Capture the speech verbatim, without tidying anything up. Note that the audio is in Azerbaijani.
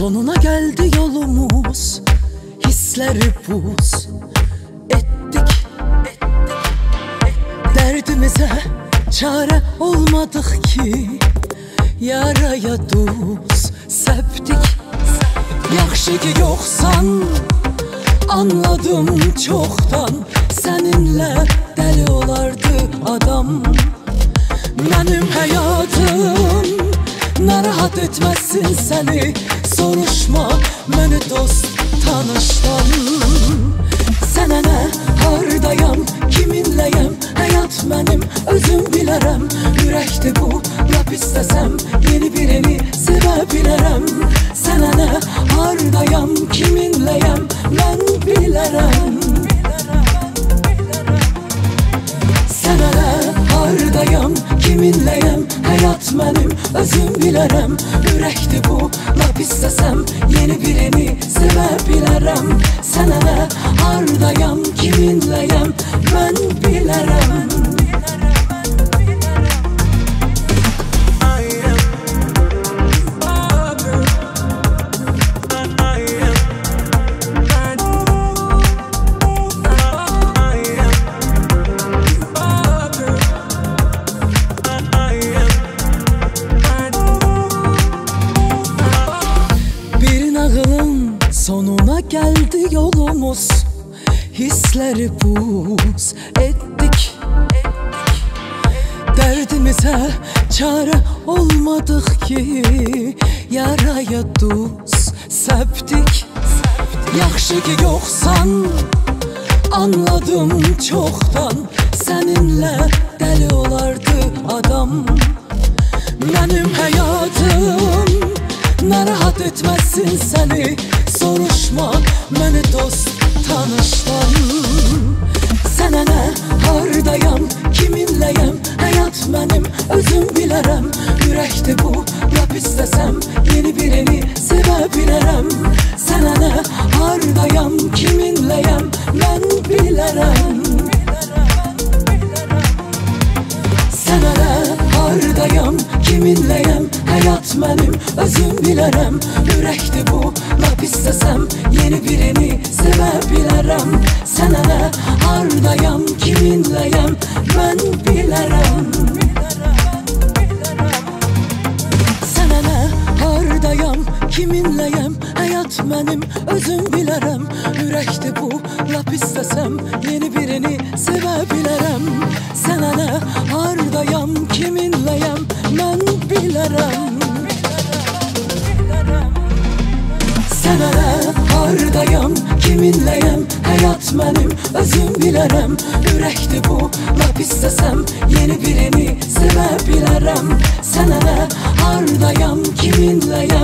Sonuna geldi yolumuz, hisleri buz ettik, derdimize çare olmadık ki, yaraya duz septik. Yaxşı ki yoksan, anladım çoktan, seninle deli olardı adam. Benim hayatım narahat etmezsin seni, soruşma beni dost tanıştan. Sənə nə, hardayam, kiminləyəm, həyat mənim, özüm bilərəm. Ürəkdir bu, lap istəsəm, yeni birini sevə bilərəm. Sənə nə, hardayam, kiminləyəm, mən bilərəm. Sənə nə, hardayam, kiminləyəm, həyat mənim, özüm bilərəm. Ürəkdir bu, lap istəsəm, yeni birini sevə bilərəm. Sənə nə, hardayam, kiminləyəm, mən bilərəm. Sonuna geldi yolumuz, hisleri buz ettik, derdimize çare olmadık ki, yaraya duz septik. Yaxşı ki yoksan, anladım çoktan, seninle deli olardı adam. Benim hayatım narahat etmezsin seni, soruşma beni dost tanıştan. Sənə nə, hardayam, kiminləyəm, həyat mənim, özüm bilərəm. Ürəkdir bu, lap istəsəm, yeni birini sevə bilərəm. Sənə nə, hardayam, kiminləyəm, mən bilərəm. Sənə nə, hardayam, kiminləyəm, həyat mənim, özüm bilərəm. Ürəkdir bu, lap istəsəm, yeni birini sevə bilərəm. Sənə nə, hardayam, kiminləyəm, mən bilərəm. Sənə nə, hardayam, kiminləyəm, həyat mənim, özüm bilərəm. Ürəkdir bu, lap istəsəm, yeni birini sevə bilərəm. Sənə nə, hardayam, kiminləyəm, mən bilərəm. Sənə nə, hardayam, kiminləyəm, həyat mənim, özüm bilərəm. Ürəkdir bu, lap istəsəm, yeni birini sevə bilərəm. Sənə nə, hardayam, kiminləyəm,